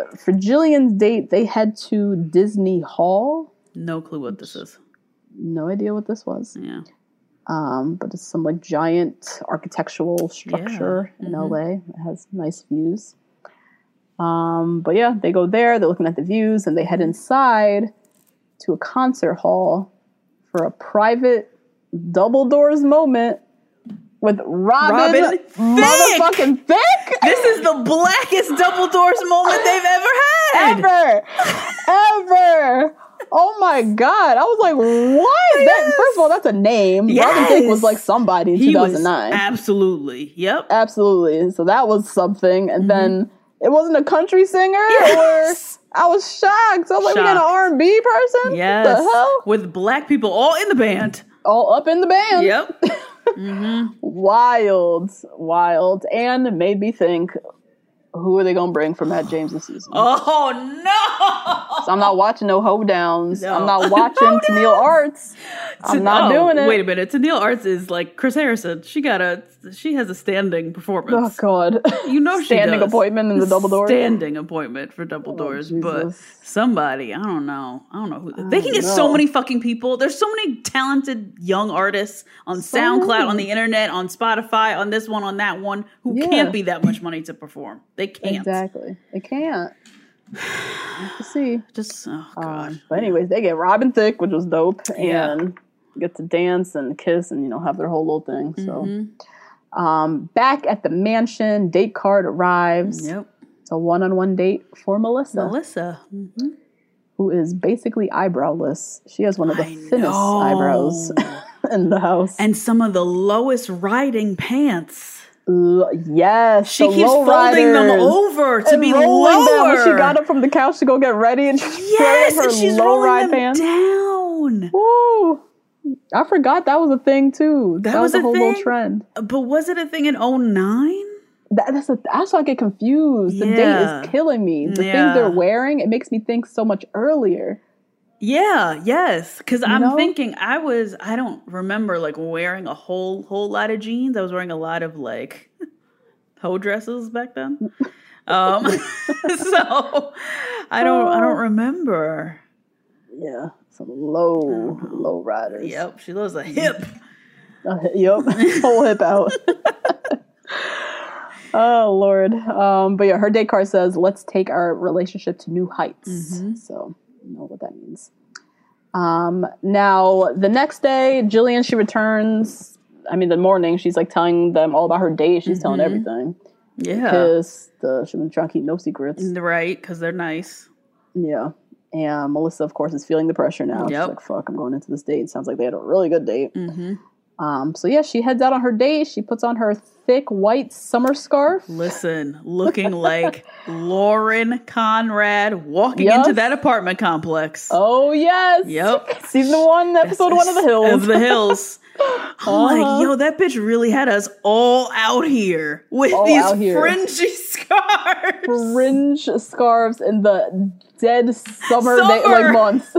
for Jillian's date, they head to Disney Hall. No clue what this is. No idea what this was. Yeah. But it's some like giant architectural structure in LA. It has nice views. But yeah, they go there, they're looking at the views, and they head inside to a concert hall for a private double doors moment with Robin motherfucking Thicke. This is the blackest double doors moment they've ever had. Ever. Oh my God. I was like, what? Yes. First of all, that's a name. Yes. Robin Thicke was like somebody in 2009. Absolutely. Yep. Absolutely. So that was something. And then it wasn't a country singer. Yes. Or I was shocked. So I was like, we got an R&B person? Yes. What the hell? With black people all in the band. All up in the band. Yep. Wild. And it made me think, who are they going to bring for Matt James this season? Oh, no. So I'm not watching no hoedowns. No. I'm not watching Tennille Arts. I'm not doing it. Wait a minute. Tennille Arts is like Chris Harrison. She has a standing performance. Oh, God. You know she does. Standing appointment in the double doors? Standing appointment for double doors. Jesus. But somebody, I don't know who. They can get so many fucking people. There's so many talented young artists on SoundCloud, on the internet, on Spotify, on this one, on that one, who can't be that much money to perform. They can't. Exactly. They can't. Have to see. Just, oh, God. But anyways, they get Robin Thicke, which was dope. And get to dance and kiss and, have their whole little thing. So, back at the mansion, date card arrives. Yep. It's a one-on-one date for Melissa. Who is basically eyebrowless. She has one of the thinnest eyebrows in the house. And some of the lowest riding pants. Yes. She keeps folding them over to be lower. When she got up from the couch to go get ready and she's rolling them down. Woo. I forgot that was a thing too. That was a whole little trend. But was it a thing in 2009? That's why I get confused. The date is killing me. The things they're wearing, it makes me think so much earlier. Yeah, yes. Because I'm thinking I don't remember like wearing a whole lot of jeans. I was wearing a lot of like hoe dresses back then. So I don't remember. Yeah, some low riders. Yep, she loves a hip. Yep, whole hip out. Oh, Lord. But yeah, her date card says, let's take our relationship to new heights. So you know what that means. Now, the next day, Jillian, she returns. The morning, she's like telling them all about her date. She's telling everything. Yeah. Because she was trying to keep no secrets. Right, because they're nice. Yeah. And Melissa, of course, is feeling the pressure now. She's like, fuck, I'm going into this date. Sounds like they had a really good date. So yeah, she heads out on her date. She puts on her thick white summer scarf. Listen, looking like Lauren Conrad walking into that apartment complex. Oh, yes. Yep. Season 1, episode 1 of The Hills. Of The Hills. I'm like, yo, that bitch really had us all out here with these fringy scarves. Fringe scarves in the dead summer. Months.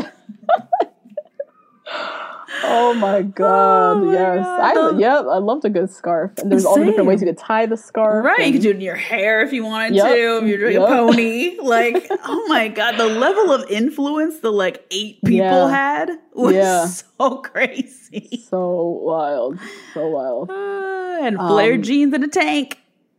Oh my God! Oh my yes, God. I loved a good scarf, and there's all the different ways you could tie the scarf. Right, you could do it in your hair if you wanted to. If you're doing a pony, like, oh my God, the level of influence the 8 people had was so crazy, so wild. And flared jeans in a tank.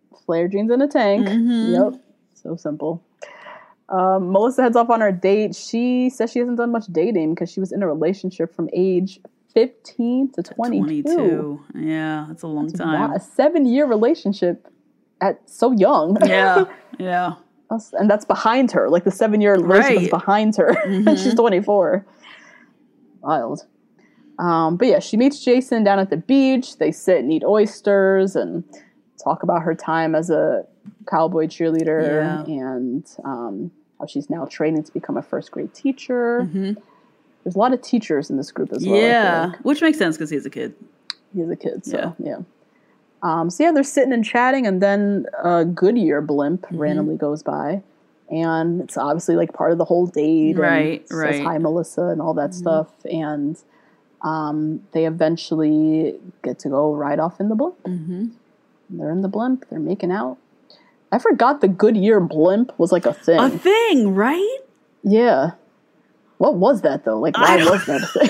Yep, so simple. Melissa heads off on her date. She says she hasn't done much dating because she was in a relationship from age 15 to 22. Yeah, that's a long time. A 7-year relationship at so young. Yeah. And that's behind her. Like the 7-year relationship is behind her. And she's 24. Wild. But yeah, she meets Jason down at the beach. They sit and eat oysters and talk about her time as a cowboy cheerleader and how she's now training to become a first grade teacher. There's a lot of teachers in this group as well. Yeah, which makes sense because he's a kid. He's a kid, so so they're sitting and chatting, and then a Goodyear blimp randomly goes by, and it's obviously like part of the whole date. Right. Says hi, Melissa, and all that stuff, and they eventually get to go ride off in the blimp. They're in the blimp. They're making out. I forgot the Goodyear blimp was like a thing. A thing, right? Yeah. What was that though? Like, why was that a thing?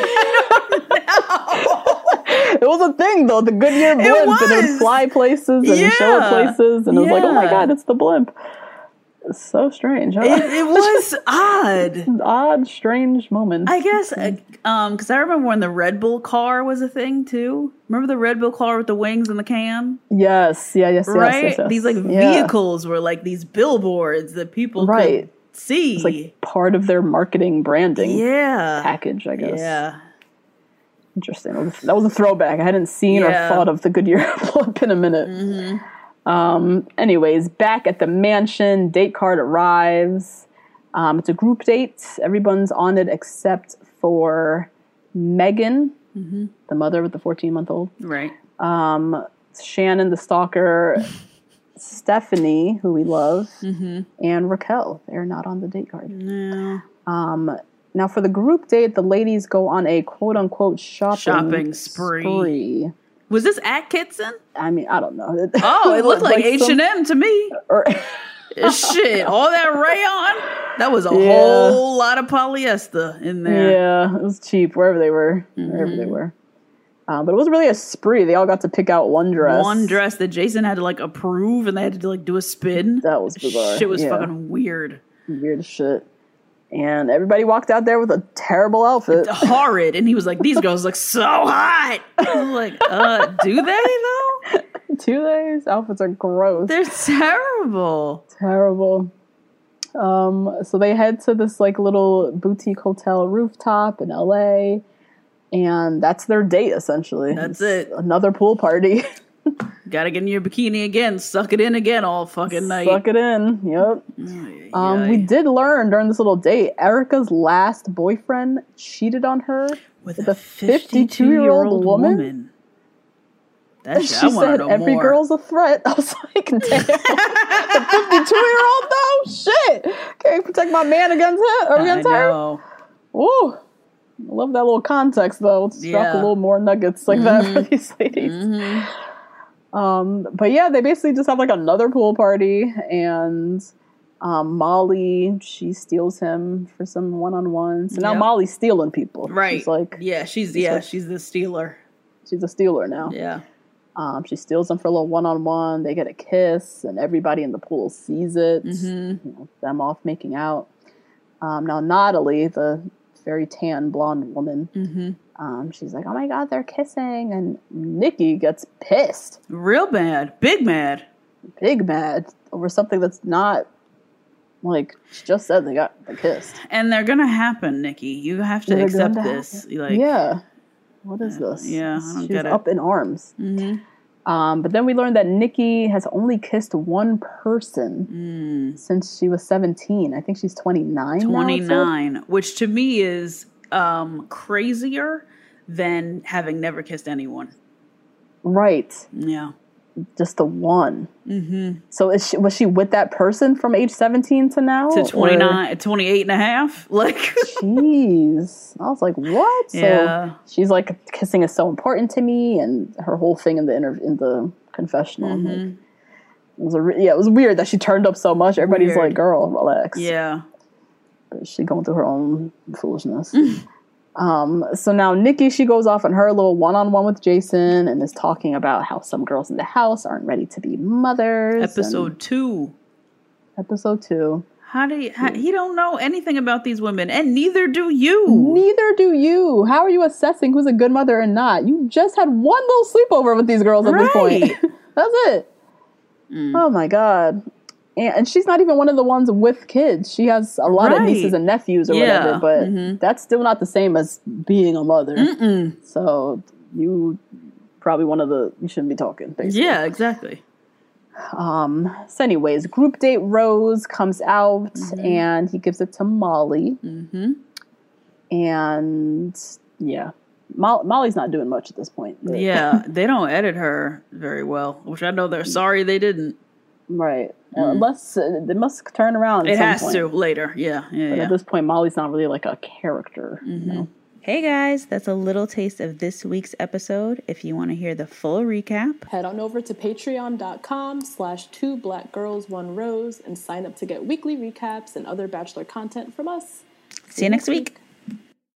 It was a thing though, the Goodyear blimp, and it would fly places and show places, and it was like, oh my god, it's the blimp. It's so strange. Huh? It was odd. Odd, strange moment. I guess, because I remember when the Red Bull car was a thing too. Remember the Red Bull car with the wings and the can? Yes, yes. These like vehicles were like these billboards that people could see. It's like part of their marketing branding package, I guess. Yeah. Interesting. That was a throwback. I hadn't seen or thought of the Goodyear blimp in a minute. Mm-hmm. Anyways, back at the mansion, date card arrives. It's a group date. Everyone's on it except for Megan, the mother with the 14-month-old. Right. Shannon, the stalker, Stephanie, who we love, and Raquel. They're not on the date card. No. Now, for the group date, the ladies go on a quote-unquote shopping spree. Was this at Kitson? I mean, I don't know. Oh, it looked like H&M to me. Shit, all that rayon. That was a whole lot of polyester in there. Yeah, it was cheap wherever they were. But it was really a spree. They all got to pick out one dress. One dress that Jason had to like approve, and they had to like do a spin. That was bizarre. Shit was fucking weird. Weird as shit. And everybody walked out there with a terrible outfit. Horrid. And he was like, these girls look so hot. I was like, do they though? Do they? His outfits are gross. They're terrible. Terrible. So they head to this like little boutique hotel rooftop in LA. And that's their date, essentially. That's it. Another pool party. Gotta get in your bikini again. Suck it in again all fucking night. Suck it in. Yep. We did learn during this little date, Erica's last boyfriend cheated on her with a 52-year-old woman. That shit, she said, every girl's a threat. I was like, damn. The 52-year-old though? Shit. Can't protect my man against her? Ooh. I love that little context though. Let's drop a little more nuggets like that for these ladies. But yeah, they basically just have like another pool party, and Molly, she steals him for some one-on-one. So now Molly's stealing people. Right. She's like, she's the stealer. She's a stealer now. Yeah. She steals them for a little one-on-one. They get a kiss, and everybody in the pool sees it. Them off making out. Now Natalie, the very tan blonde woman, she's like, oh my god, they're kissing, and Nikki gets pissed, real mad, big mad over something that's not like, she just said they kissed, and they're gonna happen. Nikki, you have to accept this. Like, what is this? I don't get it. Up in arms. But then we learned that Nikki has only kissed one person since she was 17. I think she's 29 now, which to me is crazier than having never kissed anyone. Right. Yeah. Just the one. So was she with that person from age 17 to now? To 29, 28 and a half? Like, jeez. I was like, what? So she's like, kissing is so important to me, and her whole thing in the confessional. Like, it was weird that she turned up so much. Everybody's like, girl, relax. Yeah. But she's going through her own foolishness. So now Nikki, she goes off on her little one-on-one with Jason and is talking about how some girls in the house aren't ready to be mothers. Episode 2. How do you, he don't know anything about these women, and neither do you. How are you assessing who's a good mother or not? You just had one little sleepover with these girls at this point. That's it. Oh my god. And she's not even one of the ones with kids. She has a lot of nieces and nephews or whatever, but that's still not the same as being a mother. So you probably you shouldn't be talking, basically. Yeah, exactly. So anyways, group date rose comes out and he gives it to Molly. And yeah, Molly's not doing much at this point. Yeah, they don't edit her very well, which I know they're sorry they didn't. Right. Unless they must turn around. It has to later. Yeah. But at this point, Molly's not really like a character. You know? Hey guys, that's a little taste of this week's episode. If you want to hear the full recap, head on over to patreon.com/2blackgirls1rose and sign up to get weekly recaps and other Bachelor content from us. See you next week.